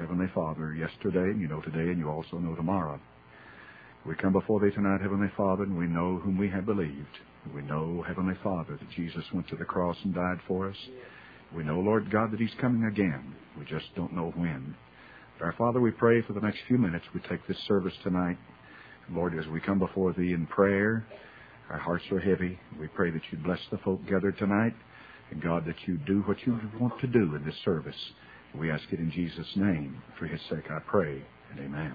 Heavenly Father, yesterday, and you know today, and you also know tomorrow. We come before Thee tonight, Heavenly Father, and we know whom we have believed. We know, Heavenly Father, that Jesus went to the cross and died for us. We know, Lord God, that He's coming again. We just don't know when. But our Father, we pray for the next few minutes we take this service tonight. Lord, as we come before Thee in prayer, our hearts are heavy. We pray that You bless the folk gathered tonight. And God, that You do what You want to do in this service. We ask it in Jesus' name. For His sake I pray, and amen.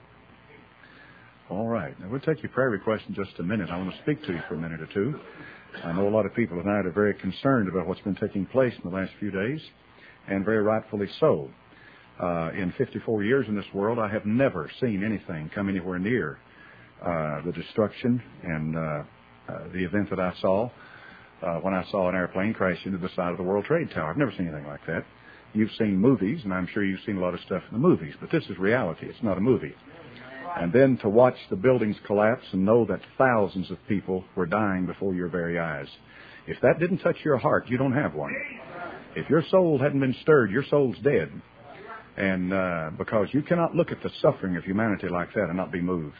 All right. Now, we'll take your prayer request in just a minute. I want to speak to you for a minute or two. I know a lot of people tonight are very concerned about what's been taking place in the last few days, and very rightfully so. In 54 years in this world, I have never seen anything come anywhere near the destruction and the event that I saw when I saw an airplane crash into the side of the World Trade Tower. I've never seen anything like that. You've seen movies, and I'm sure you've seen a lot of stuff in the movies, but this is reality. It's not a movie. And then to watch the buildings collapse and know that thousands of people were dying before your very eyes. If that didn't touch your heart, you don't have one. If your soul hadn't been stirred, your soul's dead. And because you cannot look at the suffering of humanity like that and not be moved.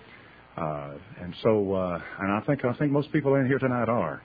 And I think most people in here tonight are.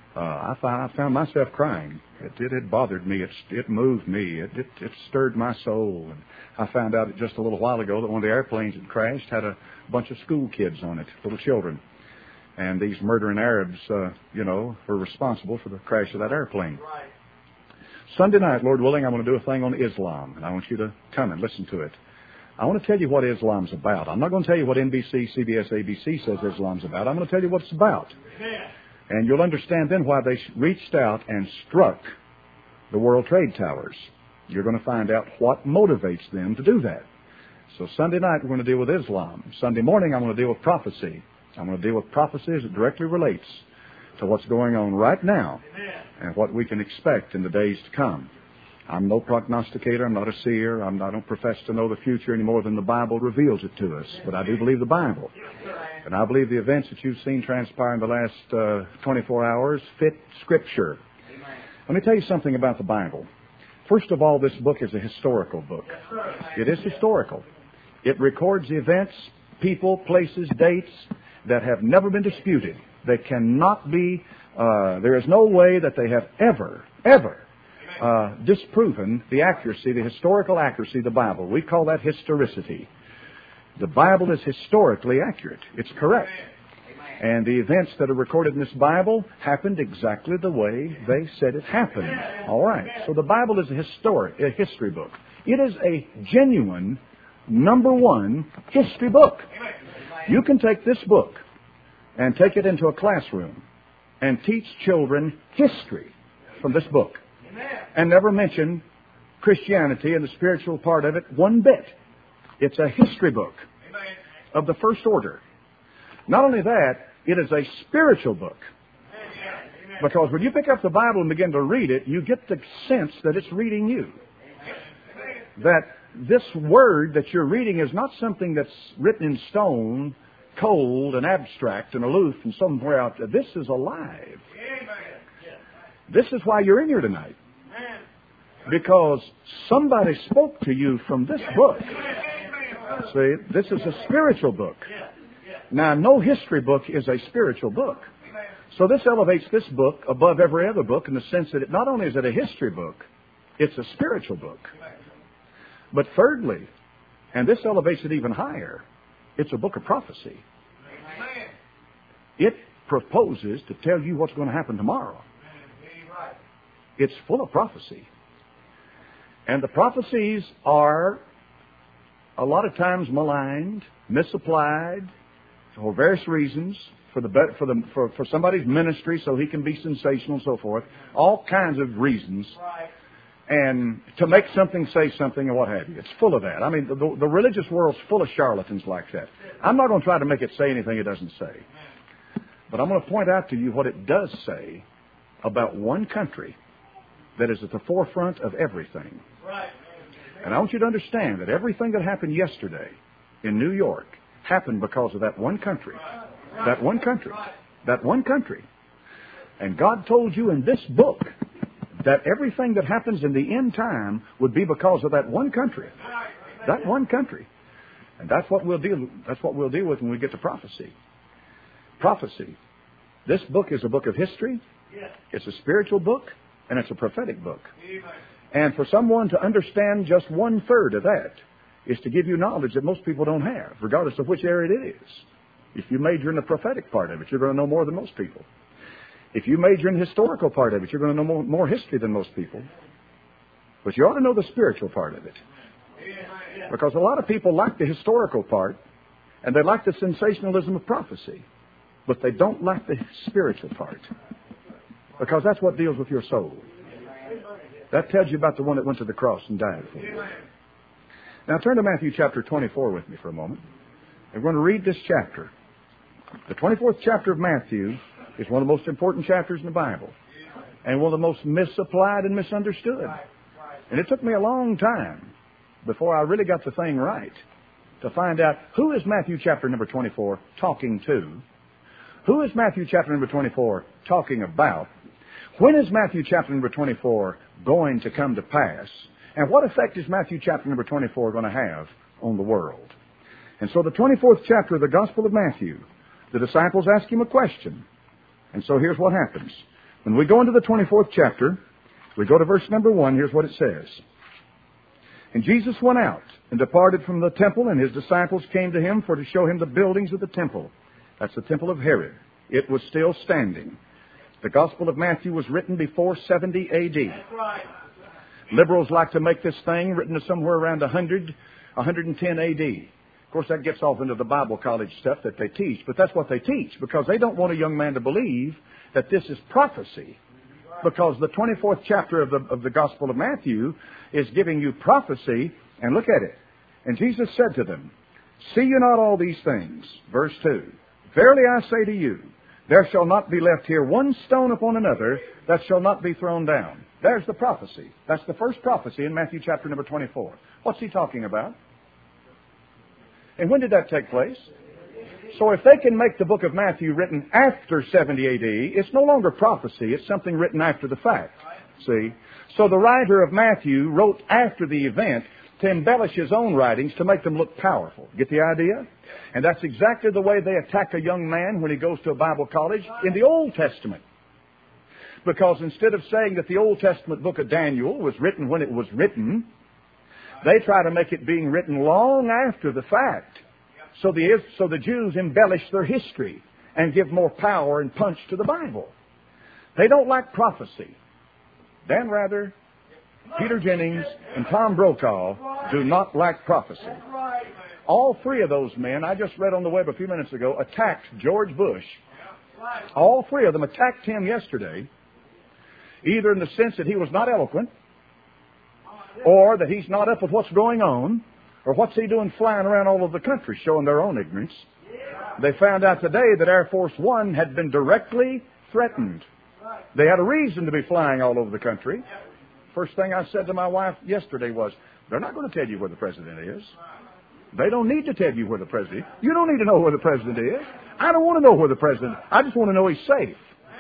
I found myself crying. It had bothered me. It moved me. It stirred my soul. And I found out just a little while ago that one of the airplanes that crashed had a bunch of school kids on it, little children. And these murdering Arabs, were responsible for the crash of that airplane. Right. Sunday night, Lord willing, I'm going to do a thing on Islam, and I want you to come and listen to it. I want to tell you what Islam's about. I'm not going to tell you what NBC, CBS, ABC says Islam's about. I'm going to tell you what it's about. Yeah. And you'll understand then why they reached out and struck the World Trade Towers. You're going to find out what motivates them to do that. So Sunday night we're going to deal with Islam. Sunday morning I'm going to deal with prophecy. I'm going to deal with prophecy as it directly relates to what's going on right now and what we can expect in the days to come. I'm no prognosticator. I'm not a seer. I don't profess to know the future any more than the Bible reveals it to us. But I do believe the Bible. And I believe the events that you've seen transpire in the last 24 hours fit Scripture. Let me tell you something about the Bible. First of all, this book is a historical book. It is historical. It records events, people, places, dates that have never been disputed. They cannot be, there is no way that they have ever disproven the accuracy, the historical accuracy of the Bible. We call that historicity. The Bible is historically accurate. It's correct. And the events that are recorded in this Bible happened exactly the way they said it happened. All right. So the Bible is a history book. It is a genuine, number one, history book. You can take this book and take it into a classroom and teach children history from this book. And never mention Christianity and the spiritual part of it one bit. It's a history book of the first order. Not only that, it is a spiritual book. Because when you pick up the Bible and begin to read it, you get the sense that it's reading you. That this word that you're reading is not something that's written in stone, cold and abstract and aloof and somewhere out there. This is alive. This is why you're in here tonight. Because somebody spoke to you from this book. See, this is a spiritual book. Now, no history book is a spiritual book. So this elevates this book above every other book in the sense that not only is it a history book, it's a spiritual book. But thirdly, and this elevates it even higher, it's a book of prophecy. It proposes to tell you what's going to happen tomorrow. It's full of prophecy. And the prophecies are a lot of times maligned, misapplied, for various reasons, for somebody's ministry so he can be sensational and so forth. All kinds of reasons. And to make something say something and what have you. It's full of that. I mean, the religious world's full of charlatans like that. I'm not going to try to make it say anything it doesn't say. But I'm going to point out to you what it does say about one country that is at the forefront of everything. And I want you to understand that everything that happened yesterday in New York happened because of that one country. That one country. That one country. And God told you in this book that everything that happens in the end time would be because of that one country. That one country. And that's what we'll deal with when we get to prophecy. Prophecy. This book is a book of history. It's a spiritual book, and it's a prophetic book. And for someone to understand just 1/3 of that is to give you knowledge that most people don't have, regardless of which area it is. If you major in the prophetic part of it, you're going to know more than most people. If you major in the historical part of it, you're going to know more history than most people. But you ought to know the spiritual part of it. Because a lot of people like the historical part, and they like the sensationalism of prophecy, but they don't like the spiritual part. Because that's what deals with your soul. That tells you about the one that went to the cross and died for you. Now turn to Matthew chapter 24 with me for a moment. We're going to read this chapter. The 24th chapter of Matthew is one of the most important chapters in the Bible, and one of the most misapplied and misunderstood. And it took me a long time before I really got the thing right to find out who is Matthew chapter number 24 talking to, who is Matthew chapter number 24 talking about, when is Matthew chapter number 24 going to come to pass, and what effect is Matthew chapter number 24 going to have on the world. And so the 24th chapter of the Gospel of Matthew, the disciples ask him a question. And so here's what happens. When we go into the 24th chapter, we go to verse number 1, here's what it says. And Jesus went out and departed from the temple, and his disciples came to him for to show him the buildings of the temple. That's the temple of Herod. It was still standing. The Gospel of Matthew was written before 70 A.D. That's right. Liberals like to make this thing written somewhere around 110 A.D. Of course, that gets off into the Bible college stuff that they teach, but that's what they teach, because they don't want a young man to believe that this is prophecy. Because the 24th chapter of the Gospel of Matthew is giving you prophecy, and look at it. And Jesus said to them, See you not all these things? Verse 2, Verily I say to you, there shall not be left here one stone upon another that shall not be thrown down. There's the prophecy. That's the first prophecy in Matthew chapter number 24. What's he talking about? And when did that take place? So if they can make the book of Matthew written after 70 A.D., it's no longer prophecy. It's something written after the fact. See? So the writer of Matthew wrote after the event to embellish his own writings to make them look powerful. Get the idea? And that's exactly the way they attack a young man when he goes to a Bible college in the Old Testament. Because instead of saying that the Old Testament book of Daniel was written when it was written, they try to make it being written long after the fact. So the Jews embellish their history and give more power and punch to the Bible. They don't like prophecy. Dan Rather, Peter Jennings, and Tom Brokaw do not like prophecy. All three of those men, I just read on the web a few minutes ago, attacked George Bush. All three of them attacked him yesterday, either in the sense that he was not eloquent, or that he's not up with what's going on, or what's he doing flying around all over the country showing their own ignorance. They found out today that Air Force One had been directly threatened. They had a reason to be flying all over the country. First thing I said to my wife yesterday was, they're not going to tell you where the president is. They don't need to tell you where the president is. You don't need to know where the president is. I don't want to know where the president is. I just want to know he's safe.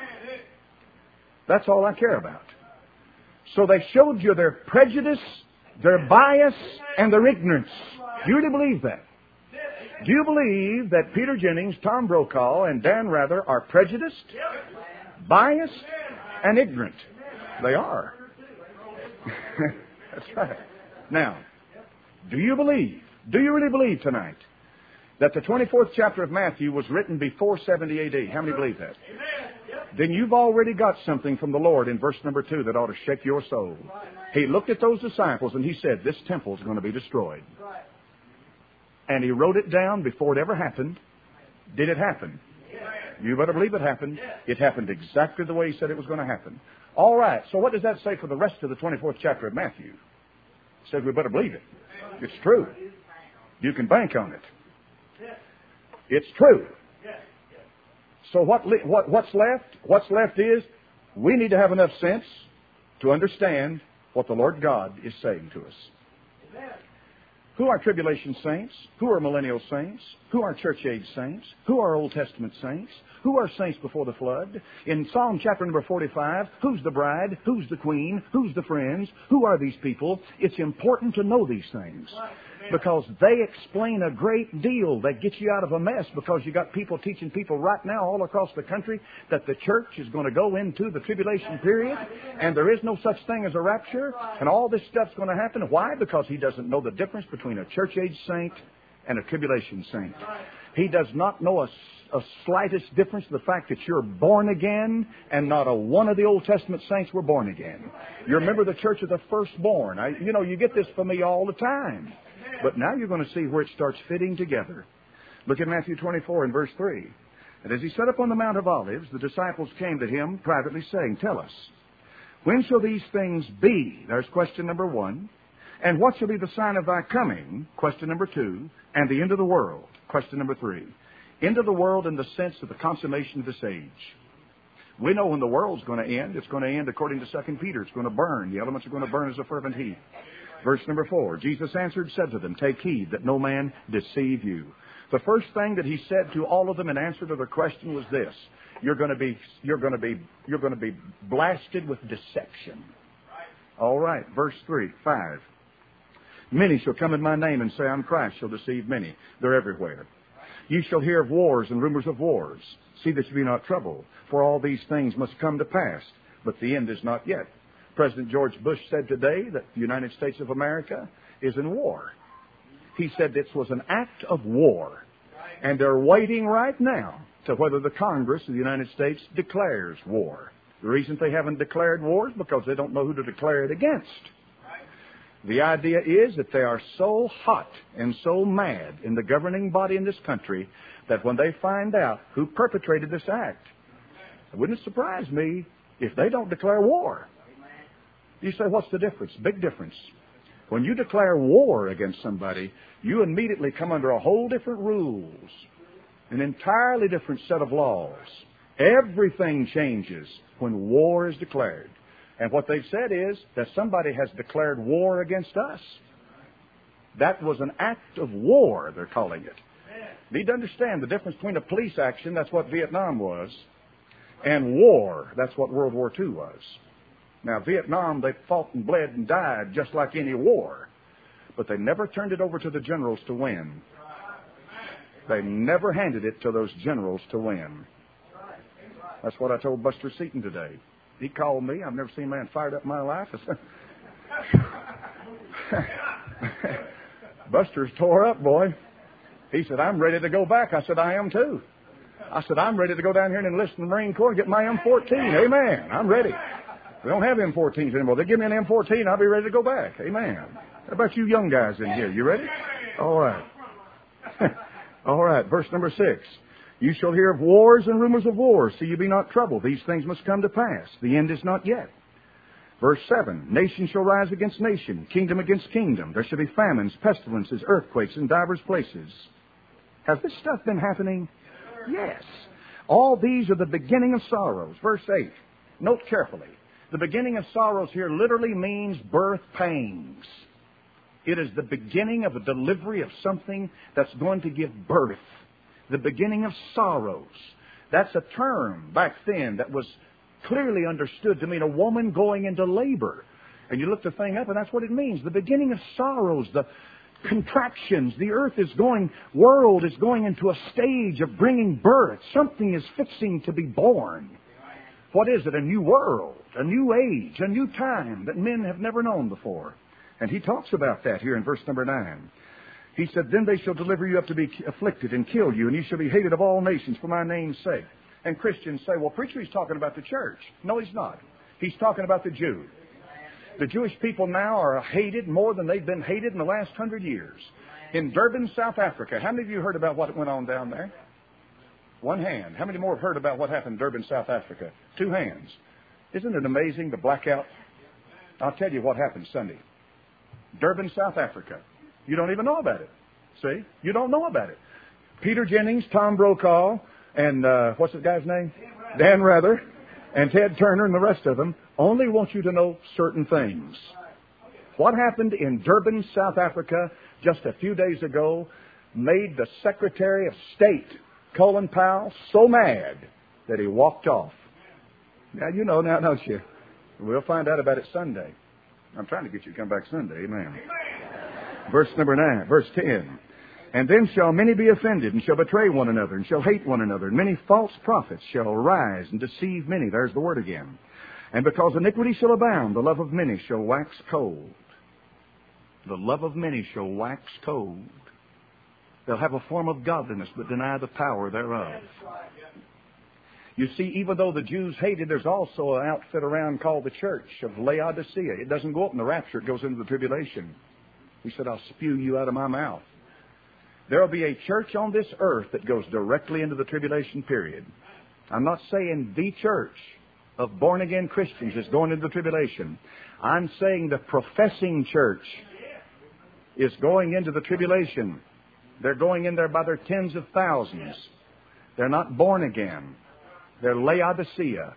That's all I care about. So they showed you their prejudice, their bias, and their ignorance. Do you really believe that? Do you believe that Peter Jennings, Tom Brokaw, and Dan Rather are prejudiced, biased, and ignorant? They are. That's right. Now, do you really believe tonight that the 24th chapter of Matthew was written before 70 A.D.? How many believe that? Then you've already got something from the Lord in verse number 2 that ought to shake your soul. He looked at those disciples and he said, this temple is going to be destroyed. And he wrote it down before it ever happened. Did it happen? You better believe it happened. It happened exactly the way he said it was going to happen. All right, so what does that say for the rest of the 24th chapter of Matthew? It says we better believe it. It's true. You can bank on it. It's true. So what's left? What's left is we need to have enough sense to understand what the Lord God is saying to us. Who are tribulation saints? Who are millennial saints? Who are church age saints? Who are Old Testament saints? Who are saints before the flood? In Psalm chapter number 45, who's the bride? Who's the queen? Who's the friends? Who are these people? It's important to know these things. Because they explain a great deal. They get you out of a mess, because you got people teaching people right now all across the country that the church is going to go into the tribulation period and there is no such thing as a rapture and all this stuff's going to happen. Why? Because he doesn't know the difference between a church age saint and a tribulation saint. He does not know a slightest difference in the fact that you're born again, and not a one of the Old Testament saints were born again. You remember the church of the firstborn. You get this from me all the time. But now you're going to see where it starts fitting together. Look at Matthew 24 and verse 3. And as he sat up on the Mount of Olives, the disciples came to him privately, saying, "Tell us, when shall these things be?" There's question number 1. "And what shall be the sign of thy coming?" Question number 2. "And the end of the world?" Question number 3. End of the world in the sense of the consummation of this age. We know when the world's going to end. It's going to end according to 2 Peter. It's going to burn. The elements are going to burn as a fervent heat. Verse number 4. Jesus answered, said to them, "Take heed that no man deceive you." The first thing that he said to all of them in answer to their question was this: You're going to be blasted with deception. All right. Verse 5. "Many shall come in my name and say, I'm Christ," shall deceive many. They're everywhere. "You shall hear of wars and rumors of wars. See that you be not troubled, for all these things must come to pass, but the end is not yet." President George Bush said today that the United States of America is in war. He said this was an act of war. And they're waiting right now to whether the Congress of the United States declares war. The reason they haven't declared war is because they don't know who to declare it against. The idea is that they are so hot and so mad in the governing body in this country that when they find out who perpetrated this act, it wouldn't surprise me if they don't declare war. You say, what's the difference? Big difference. When you declare war against somebody, you immediately come under a whole different rules, an entirely different set of laws. Everything changes when war is declared. And what they've said is that somebody has declared war against us. That was an act of war, they're calling it. You need to understand the difference between a police action, that's what Vietnam was, and war, that's what World War II was. Now, Vietnam, they fought and bled and died just like any war. But they never turned it over to the generals to win. They never handed it to those generals to win. That's what I told Buster Seaton today. He called me. I've never seen a man fired up in my life. Buster's tore up, boy. He said, "I'm ready to go back." I said, "I am too." I said, "I'm ready to go down here and enlist in the Marine Corps and get my M14. Amen. I'm ready. We don't have M14s anymore. They give me an M14, I'll be ready to go back. Amen. How about you young guys in here? You ready? All right. All right. Verse number 6. "You shall hear of wars and rumors of wars. See you be not troubled. These things must come to pass. The end is not yet." Verse 7. "Nation shall rise against nation, kingdom against kingdom. There shall be famines, pestilences, earthquakes in divers places." Has this stuff been happening? Yes. "All these are the beginning of sorrows." Verse 8. Note carefully. The beginning of sorrows here literally means birth pains. It is the beginning of a delivery of something that's going to give birth. The beginning of sorrows. That's a term back then that was clearly understood to mean a woman going into labor. And you look the thing up and that's what it means. The beginning of sorrows, the contractions. The world is going into a stage of bringing birth. Something is fixing to be born. What is it? A new world, a new age, a new time that men have never known before. And he talks about that here in verse number 9. He said, "Then they shall deliver you up to be afflicted and kill you, and you shall be hated of all nations for my name's sake." And Christians say, "Well, preacher, he's talking about the church." No, he's not. He's talking about the Jew. The Jewish people now are hated more than they've been hated in the last 100 years. In Durban, South Africa, how many of you heard about what went on down there? One hand. How many more have heard about what happened in Durban, South Africa? 2 hands. Isn't it amazing, the blackout? I'll tell you what happened Sunday. Durban, South Africa. You don't even know about it. See? You don't know about it. Peter Jennings, Tom Brokaw, and what's the guy's name? Dan Rather, and Ted Turner and the rest of them only want you to know certain things. What happened in Durban, South Africa just a few days ago made the Secretary of State, Colin Powell, so mad that he walked off. Now, you know now, don't you? We'll find out about it Sunday. I'm trying to get you to come back Sunday. Amen. Verse 10. And then shall many be offended, and shall betray one another, and shall hate one another. And many false prophets shall rise and deceive many. There's the word again. And because iniquity shall abound, the love of many shall wax cold. The love of many shall wax cold. They'll have a form of godliness, but deny the power thereof. You see, even though the Jews hated, there's also an outfit around called the church of Laodicea. It doesn't go up in the rapture, it goes into the tribulation. He said, I'll spew you out of my mouth. There will be a church on this earth that goes directly into the tribulation period. I'm not saying the church of born-again Christians is going into the tribulation. I'm saying the professing church is going into the tribulation. They're going in there by their tens of thousands. They're not born again. They're Laodicea.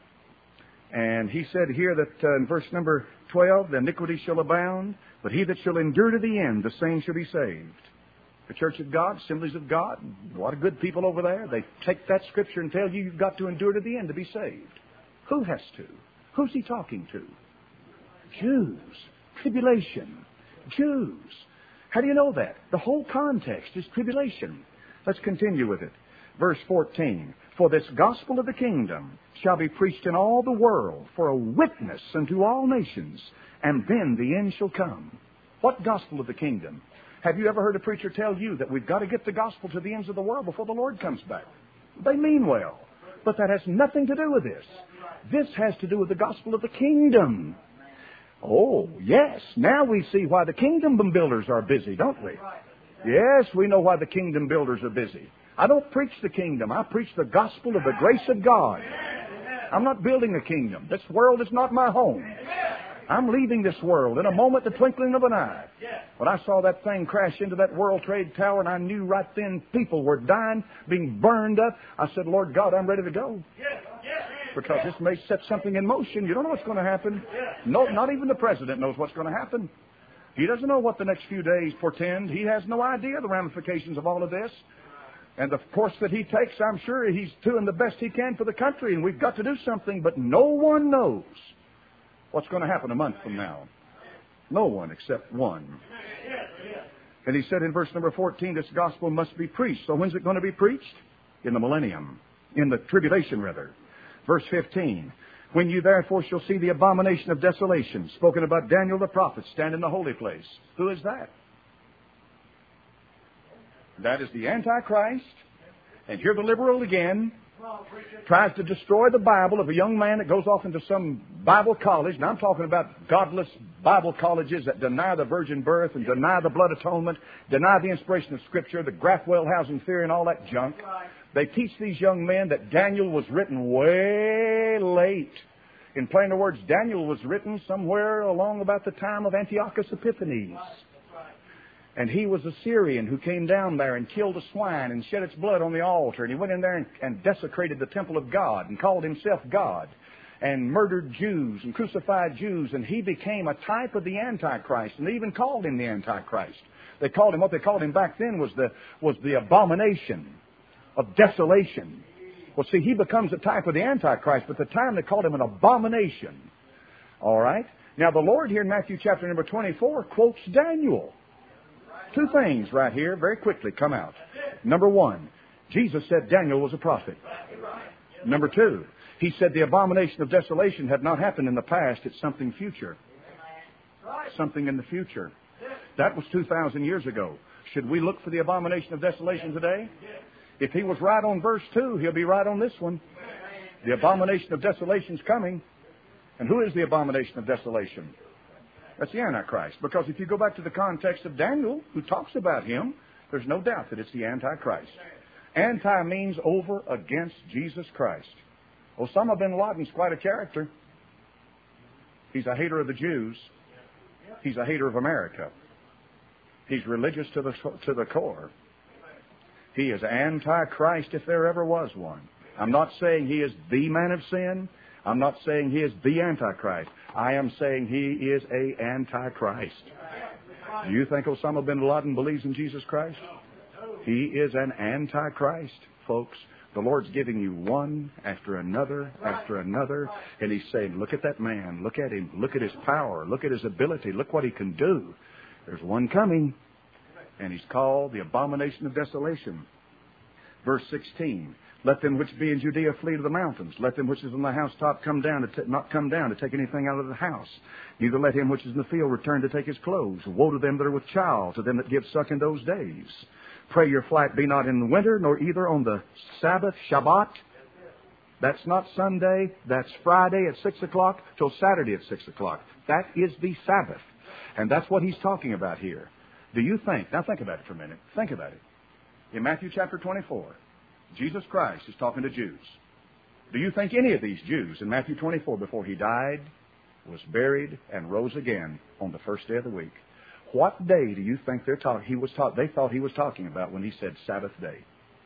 And he said here that in verse number 12, the iniquity shall abound, but he that shall endure to the end, the same shall be saved. The Church of God, Assemblies of God, a lot of good people over there, they take that scripture and tell you you've got to endure to the end to be saved. Who has to? Who's he talking to? Jews. Tribulation. Jews. How do you know that? The whole context is tribulation. Let's continue with it. Verse 14. For this gospel of the kingdom shall be preached in all the world for a witness unto all nations, and then the end shall come. What gospel of the kingdom? Have you ever heard a preacher tell you that we've got to get the gospel to the ends of the world before the Lord comes back? They mean well, but that has nothing to do with this. This has to do with the gospel of the kingdom. Oh, yes. Now we see why the kingdom builders are busy, don't we? Yes, we know why the kingdom builders are busy. I don't preach the kingdom. I preach the gospel of the grace of God. I'm not building a kingdom. This world is not my home. I'm leaving this world in a moment, the twinkling of an eye. When I saw that thing crash into that World Trade Tower, and I knew right then people were dying, being burned up, I said, Lord God, I'm ready to go. Because this may set something in motion. You don't know what's going to happen. No, not even the president knows what's going to happen. He doesn't know what the next few days portend. He has no idea the ramifications of all of this. And the course that he takes, I'm sure he's doing the best he can for the country, and we've got to do something, but no one knows what's going to happen a month from now. No one except one. And he said in verse number 14, this gospel must be preached. So when's it going to be preached? In the millennium. In the tribulation, rather. Verse 15, when you therefore shall see the abomination of desolation, spoken about Daniel the prophet, stand in the holy place. Who is that? That is the Antichrist. And here the liberal again tries to destroy the Bible of a young man that goes off into some Bible college. And I'm talking about godless Bible colleges that deny the virgin birth and deny the blood atonement, deny the inspiration of Scripture, the Graf-Wellhausen theory and all that junk. They teach these young men that Daniel was written way late. In plainer words, Daniel was written somewhere along about the time of Antiochus Epiphanes. And he was a Syrian who came down there and killed a swine and shed its blood on the altar. And he went in there and desecrated the temple of God and called himself God and murdered Jews and crucified Jews. And he became a type of the Antichrist. And they even called him the Antichrist. They called him, what they called him back then was the abomination of desolation. Well, see, he becomes a type of the Antichrist, but at the time they called him an abomination. All right? Now, the Lord here in Matthew chapter number 24 quotes Daniel. Two things right here, very quickly, come out. Number one, Jesus said Daniel was a prophet. Number two, he said the abomination of desolation had not happened in the past, it's something future. Something in the future. That was 2,000 years ago. Should we look for the abomination of desolation today? If he was right on verse 2, he'll be right on this one. The abomination of desolation is coming. And who is the abomination of desolation? That's the Antichrist. Because if you go back to the context of Daniel, who talks about him, there's no doubt that it's the Antichrist. Anti means over, against Jesus Christ. Osama bin Laden's quite a character. He's a hater of the Jews. He's a hater of America. He's religious to the core. He is Antichrist if there ever was one. I'm not saying he is the man of sin. I'm not saying he is the Antichrist. I am saying he is a Antichrist. Do you think Osama bin Laden believes in Jesus Christ? He is an Antichrist, folks. The Lord's giving you one after another, and He's saying, look at that man, look at him, look at his power, look at his ability, look what he can do. There's one coming, And he's called the abomination of desolation. Verse 16, let them which be in Judea flee to the mountains. Let them which is on the housetop not come down to take anything out of the house. Neither let him which is in the field return to take his clothes. Woe to them that are with child, to them that give suck in those days. Pray your flight be not in the winter, nor either on the Sabbath, Shabbat. That's not Sunday. That's Friday at 6 o'clock till Saturday at 6 o'clock. That is the Sabbath. And that's what he's talking about here. Do you think, now think about it for a minute. Think about it. In Matthew chapter 24, Jesus Christ is talking to Jews. Do you think any of these Jews in Matthew 24, before he died, was buried, and rose again on the first day of the week, what day do you think they thought he was talking about when he said Sabbath day?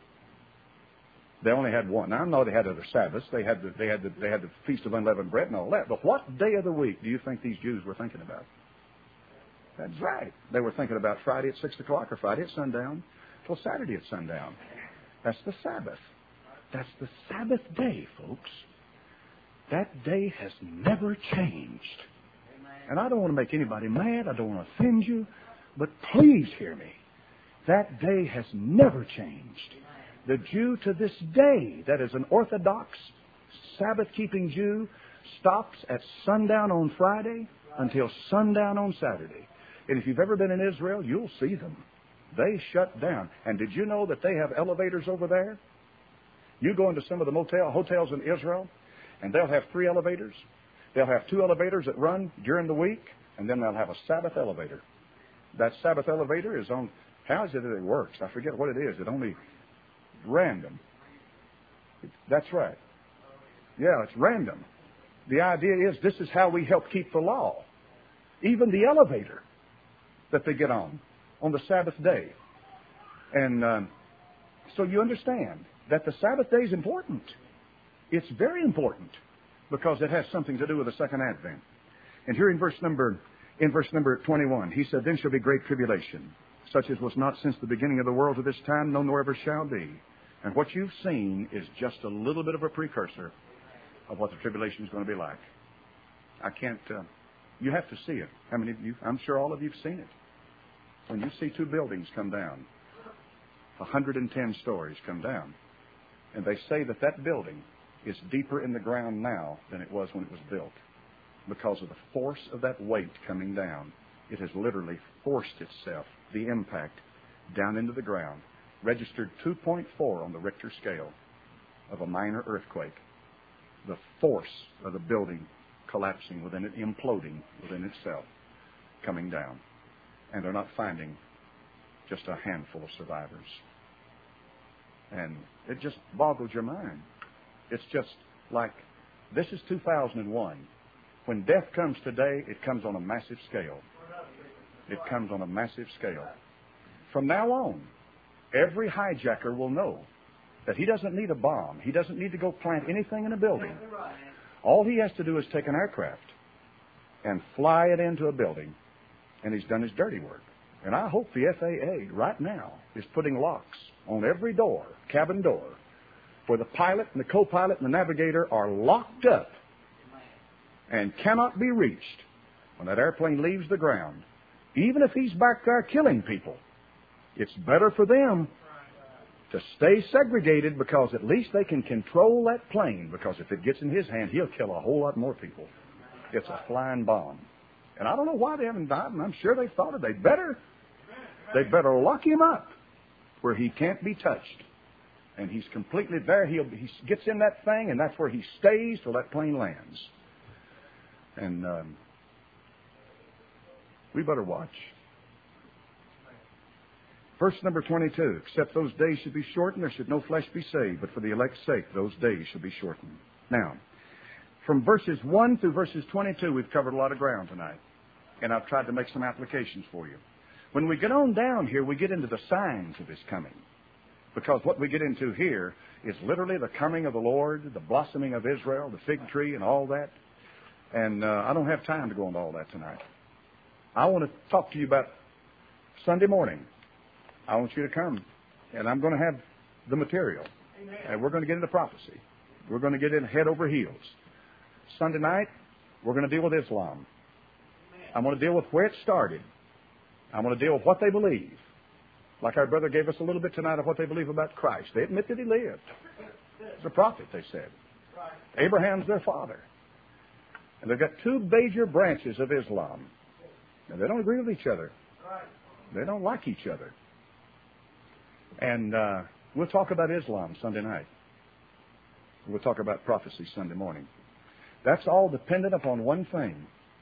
They only had one. Now I know they had other Sabbaths. They had the Feast of Unleavened Bread and all that. But what day of the week do you think these Jews were thinking about? That's right. They were thinking about Friday at 6 o'clock or Friday at sundown till Saturday at sundown. That's the Sabbath. That's the Sabbath day, folks. That day has never changed. And I don't want to make anybody mad. I don't want to offend you. But please hear me. That day has never changed. The Jew to this day, that is an Orthodox Sabbath-keeping Jew, stops at sundown on Friday until sundown on Saturday. And if you've ever been in Israel, you'll see them. They shut down. And did you know that they have elevators over there? You go into some of the hotels in Israel, and they'll have 3 elevators. They'll have 2 elevators that run during the week, and then they'll have a Sabbath elevator. That Sabbath elevator is on, how is it that it works? I forget what it is. It only random. That's right. Yeah, it's random. The idea is this is how we help keep the law. Even the elevator that they get on the Sabbath day. And so you understand that the Sabbath day is important. It's very important because it has something to do with the second advent. And here in verse number 21, he said, then shall be great tribulation, such as was not since the beginning of the world to this time, no nor ever shall be. And what you've seen is just a little bit of a precursor of what the tribulation is going to be like. I can't, you have to see it. How many of you, I'm sure all of you have seen it. When you see 2 buildings come down, 110 stories come down, and they say that that building is deeper in the ground now than it was when it was built. Because of the force of that weight coming down, it has literally forced itself, the impact, down into the ground. Registered 2.4 on the Richter scale of a minor earthquake. The force of the building collapsing within it, imploding within itself, coming down. And they're not finding just a handful of survivors. And it just boggles your mind. It's just like, this is 2001. When death comes today, it comes on a massive scale. It comes on a massive scale. From now on, every hijacker will know that he doesn't need a bomb. He doesn't need to go plant anything in a building. All he has to do is take an aircraft and fly it into a building, and he's done his dirty work. And I hope the FAA right now is putting locks on every door, cabin door, where the pilot and the co-pilot and the navigator are locked up and cannot be reached when that airplane leaves the ground. Even if he's back there killing people, it's better for them to stay segregated because at least they can control that plane, because if it gets in his hand, he'll kill a whole lot more people. It's a flying bomb. And I don't know why they haven't died, and I'm sure they thought it. They better lock him up where he can't be touched. And he's completely there. He gets in that thing, and that's where he stays till that plane lands. And we better watch. Verse number 22, except those days should be shortened, there should no flesh be saved, but for the elect's sake, those days shall be shortened. Now, from verses 1 through verses 22, we've covered a lot of ground tonight. And I've tried to make some applications for you. When we get on down here, we get into the signs of His coming. Because what we get into here is literally the coming of the Lord, the blossoming of Israel, the fig tree, and all that. And I don't have time to go into all that tonight. I want to talk to you about Sunday morning. I want you to come, and I'm going to have the material. Amen. And we're going to get into prophecy. We're going to get in head over heels. Sunday night, we're going to deal with Islam. I'm going to deal with where it started. I'm going to deal with what they believe. Like our brother gave us a little bit tonight of what they believe about Christ. They admit that he lived. He's a prophet, they said. Abraham's their father. And they've got two major branches of Islam. And they don't agree with each other. They don't like each other. And we'll talk about Islam Sunday night. We'll talk about prophecy Sunday morning. That's all dependent upon one thing.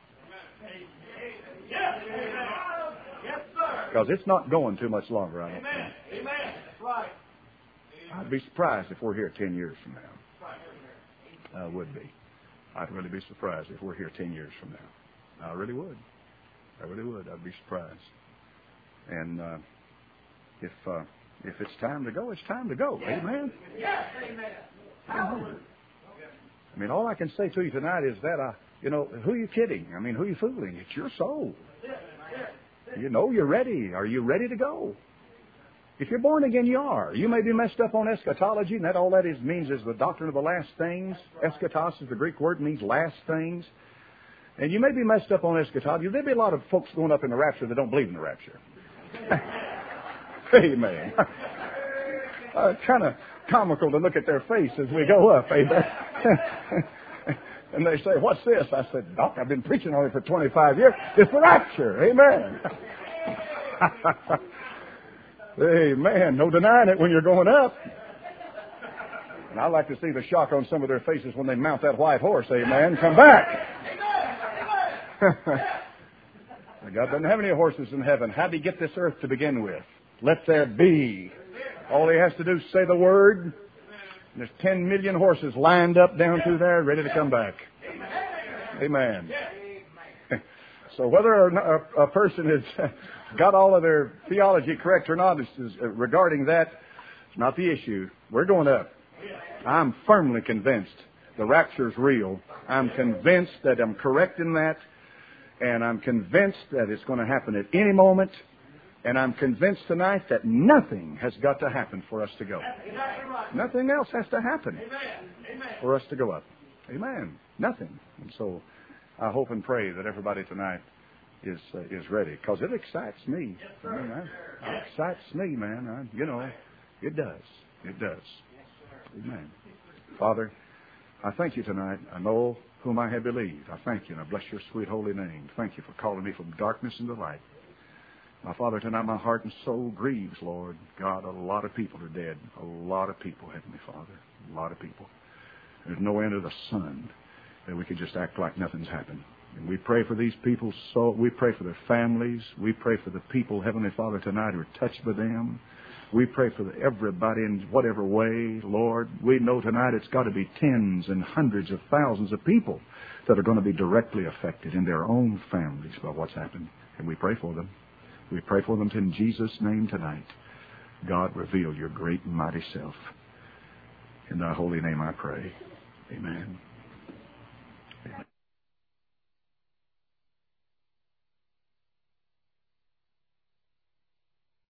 Because it's not going too much longer, I don't think. I'd be surprised if we're here 10 years from now. I would be. I'd really be surprised if we're here 10 years from now. I really would. I really would. I'd be surprised. And if it's time to go, it's time to go. Amen? Yes, amen. I mean, all I can say to you tonight is that, who are you kidding? I mean, who are you fooling? It's your soul. You know you're ready. Are you ready to go? If you're born again, you are. You may be messed up on eschatology, and all that means is the doctrine of the last things. Eschatos is the Greek word, means last things. And you may be messed up on eschatology. There'll be a lot of folks going up in the rapture that don't believe in the rapture. Amen. Kind of comical to look at their face as we go up. Amen. And they say, "What's this?" I said, "Doc, I've been preaching on it for 25 years. It's the rapture." Amen. Amen. No denying it when you're going up. And I like to see the shock on some of their faces when they mount that white horse. Amen. Come back. God doesn't have any horses in heaven. How did he get this earth to begin with? Let there be. All he has to do is say the word. And there's 10 million horses lined up down through there ready to come back. Amen. So whether or not a person has got all of their theology correct or not regarding that, it's not the issue. We're going up. I'm firmly convinced the rapture's real. I'm convinced that I'm correct in that. And I'm convinced that it's going to happen at any moment. And I'm convinced tonight that nothing has got to happen for us to go. Nothing else has to happen for us to go up. Amen. Nothing. And so I hope and pray that everybody tonight is ready, because it excites me. It excites me, man. It does. It does. Amen. Father, I thank you tonight. I know whom I have believed. I thank you, and I bless your sweet holy name. Thank you for calling me from darkness into light. My Father, tonight my heart and soul grieves, Lord. God, a lot of people are dead. A lot of people, Heavenly Father. A lot of people. There's no end of the sun that we could just act like nothing's happened. And we pray for these people's soul. We pray for their families. We pray for the people, Heavenly Father, tonight who are touched by them. We pray for everybody in whatever way, Lord. We know tonight it's got to be tens and hundreds of thousands of people that are going to be directly affected in their own families by what's happened. And we pray for them. We pray for them in Jesus' name tonight. God, reveal your great and mighty self. In thy holy name I pray. Amen.